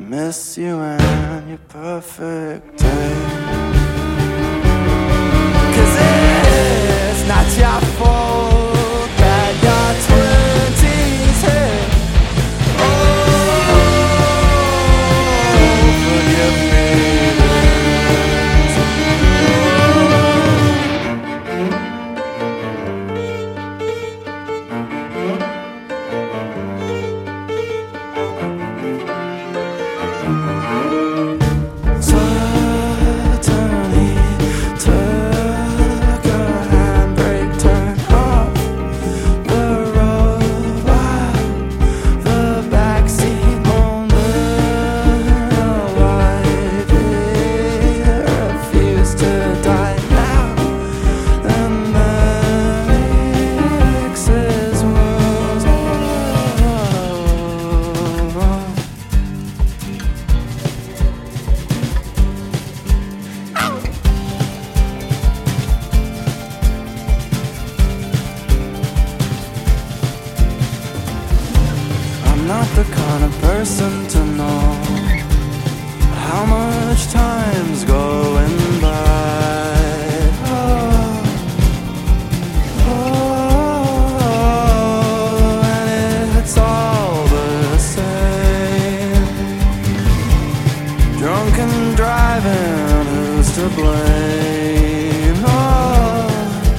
miss you and your perfect day. 'Cause it's not your fault that your 20s hit. Oh, forgive me this. Suddenly took a handbrake, turned off the road while the backseat moaned the light. It refused to die now, and then mixes wounds. I'm not the kind of person to know how much time's going by. And it's all the same. Drunk and driving